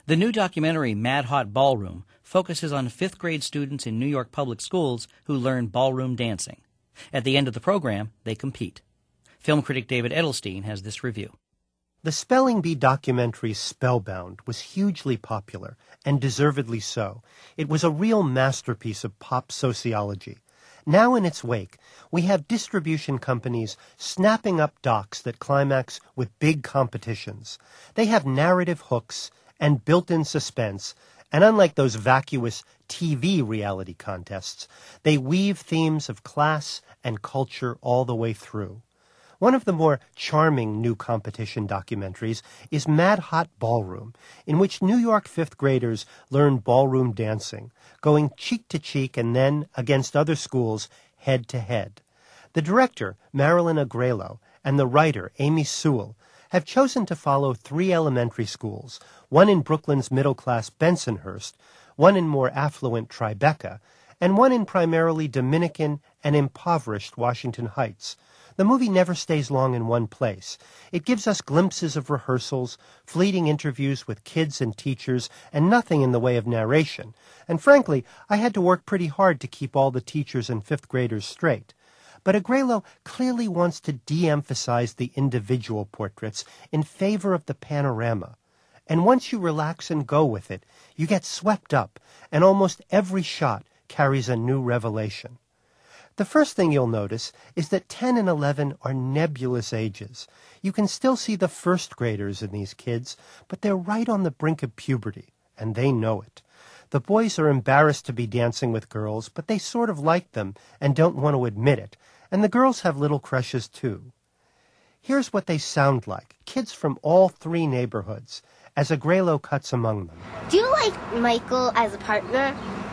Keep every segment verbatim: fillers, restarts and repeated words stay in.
The new documentary Mad Hot Ballroom focuses on fifth grade students in New York public schools who learn ballroom dancing. At the end of the program, they compete. Film critic David Edelstein has this review. The Spelling Bee documentary Spellbound was hugely popular, and deservedly so. It was a real masterpiece of pop sociology. Now in its wake, we have distribution companies snapping up docs that climax with big competitions. They have narrative hooks and built-in suspense, and unlike those vacuous T V reality contests, they weave themes of class and culture all the way through. One of the more charming new competition documentaries is Mad Hot Ballroom, in which New York fifth graders learn ballroom dancing, going cheek to cheek and then, against other schools, head to head. The director, Marilyn Agrelo, and the writer, Amy Sewell, have chosen to follow three elementary schools, one in Brooklyn's middle-class Bensonhurst, one in more affluent Tribeca, and one in primarily Dominican and impoverished Washington Heights. The movie never stays long in one place. It gives us glimpses of rehearsals, fleeting interviews with kids and teachers, and nothing in the way of narration. And frankly, I had to work pretty hard to keep all the teachers and fifth graders straight. But Agrelo clearly wants to de-emphasize the individual portraits in favor of the panorama. And once you relax and go with it, you get swept up, and almost every shot carries a new revelation. The first thing you'll notice is that ten and eleven are nebulous ages. You can still see the first graders in these kids, but they're right on the brink of puberty, and they know it. The boys are embarrassed to be dancing with girls, but they sort of like them and don't want to admit it, and the girls have little crushes too. Here's what they sound like, kids from all three neighborhoods, as Agrelo cuts among them. Do you like Michael as a partner?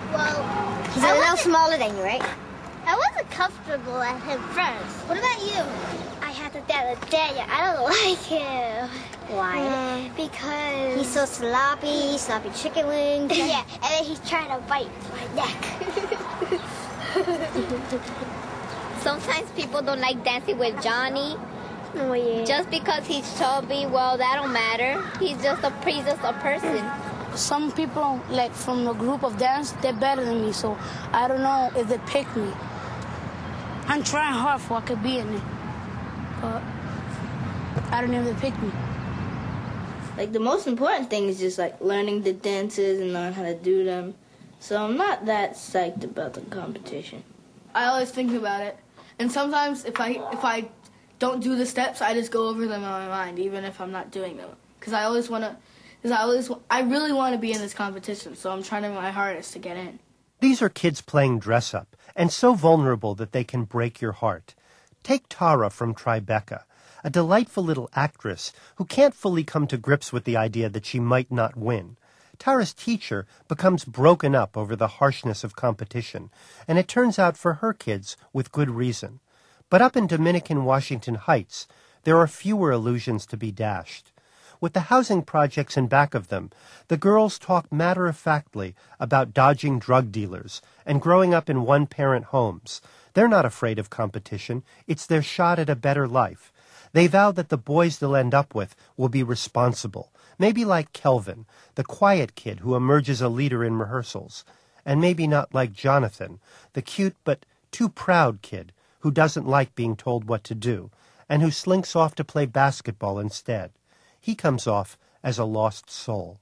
Well, he's a little smaller than you, right? I wasn't comfortable at him first. What about you? I had to tell Daniel, I don't like him. Why? Mm, because... He's so sloppy, sloppy chicken wings. Yeah, and then he's trying to bite my neck. Sometimes people don't like dancing with Johnny. Oh, yeah. Just because he's chubby, well, that don't matter. He's just a, he's just a person. Some people, like, from a group of dance, they're better than me, so I don't know if they pick me. I'm trying hard for I could be in it, but I don't know if they pick me. Like, the most important thing is just, like, learning the dances and learn how to do them. So I'm not that psyched about the competition. I always think about it, and sometimes if I if I don't do the steps, I just go over them in my mind, even if I'm not doing them, because I always want to. Because I always, I really want to be in this competition, so I'm trying my hardest to get in. These are kids playing dress-up, and so vulnerable that they can break your heart. Take Tara from Tribeca, a delightful little actress who can't fully come to grips with the idea that she might not win. Tara's teacher becomes broken up over the harshness of competition, and it turns out for her kids with good reason. But up in Dominican Washington Heights, there are fewer illusions to be dashed. With the housing projects in back of them, the girls talk matter-of-factly about dodging drug dealers and growing up in one-parent homes. They're not afraid of competition. It's their shot at a better life. They vow that the boys they'll end up with will be responsible, maybe like Kelvin, the quiet kid who emerges a leader in rehearsals, and maybe not like Jonathan, the cute but too proud kid who doesn't like being told what to do, and who slinks off to play basketball instead. He comes off as a lost soul.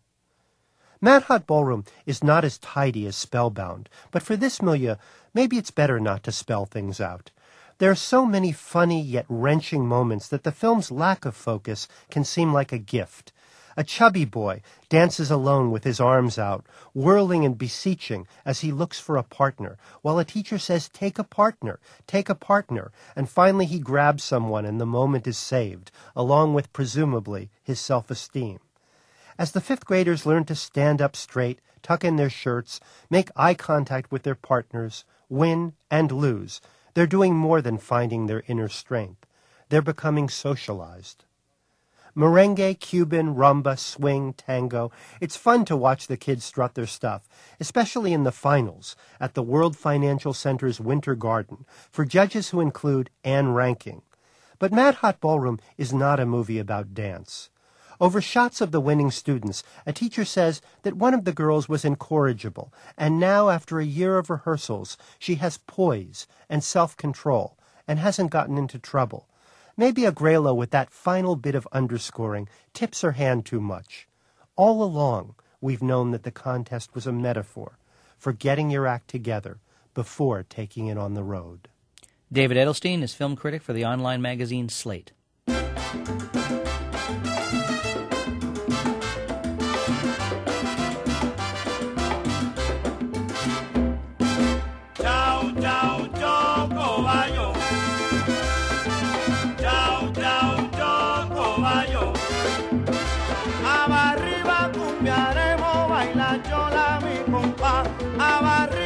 Mad Hot Ballroom is not as tidy as Spellbound, but for this milieu, maybe it's better not to spell things out. There are so many funny yet wrenching moments that the film's lack of focus can seem like a gift. A chubby boy dances alone with his arms out, whirling and beseeching as he looks for a partner, while a teacher says, "Take a partner, take a partner," and finally he grabs someone and the moment is saved, along with, presumably, his self-esteem. As the fifth graders learn to stand up straight, tuck in their shirts, make eye contact with their partners, win and lose, they're doing more than finding their inner strength. They're becoming socialized. Merengue, Cuban, rumba, swing, tango. It's fun to watch the kids strut their stuff, especially in the finals at the World Financial Center's Winter Garden, for judges who include Anne Ranking. But Mad Hot Ballroom is not a movie about dance. Over shots of the winning students, a teacher says that one of the girls was incorrigible, and now, after a year of rehearsals, she has poise and self-control and hasn't gotten into trouble. Maybe Agrelo, with that final bit of underscoring, tips her hand too much. All along, we've known that the contest was a metaphor for getting your act together before taking it on the road. David Edelstein is film critic for the online magazine Slate. Abarriba cumbiaremos, baila chola mi compa, abarriba.